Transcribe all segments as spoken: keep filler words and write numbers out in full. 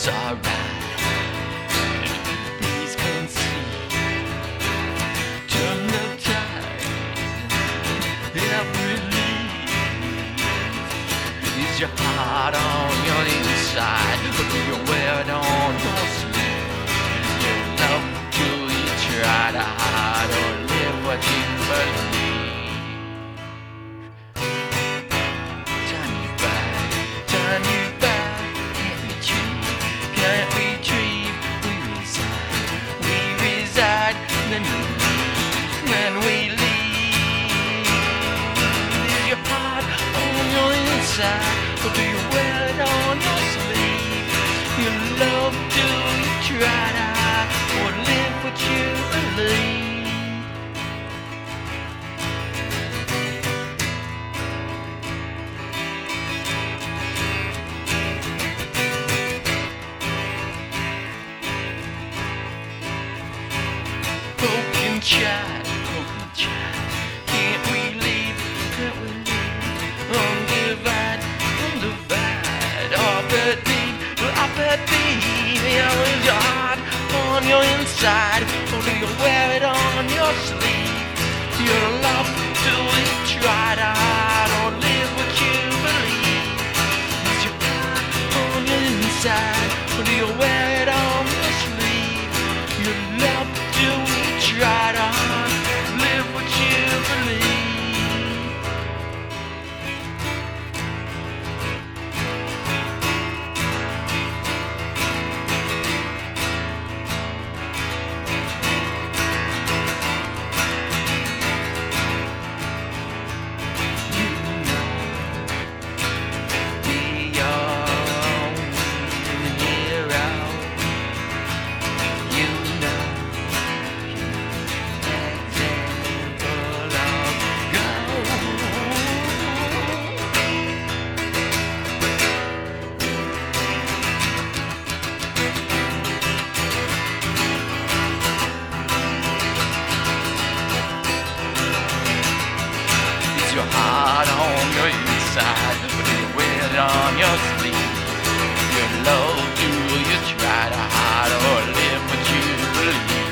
it's alright. Please conceive. Turn the tide. Every leaf. Is your heart on your inside? Or do you wear it on your sleeve? Is your love till you try to hide or live what you believe? Turn you back, turn you back. Can't retrieve, can't retrieve. We reside, we reside. Then we leave, then we leave. Is your heart on your inside? Or do you wear it on your sleeve? Your love till you try to hide or live what you believe. Broken child, broken child. Can't we leave? Can't we leave? Undivided, undivided. Up at deep, up at deep. Here is your heart on your inside. Or do you wear it on your sleeve? Your love, do you try to hide or live what you believe? Is your heart on your inside? Or do you wear it on your sleeve? Your love, do you try to hide, live what you believe? Your heart on your inside, but do you wear it on your sleeve? Your love, do you try to hide or live what you believe?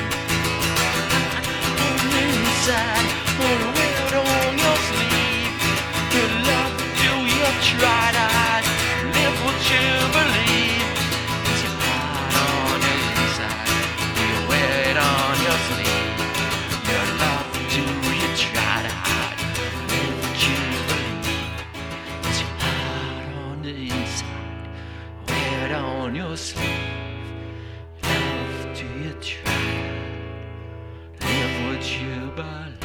On your inside, or do you wear it on your sleeve? Your love, do you try to hide, live what you believe? It's your heart on your inside, do you wear it on your sleeve? Your love, do you try to hide? On your sleeve, love, do you try? Live what you believe.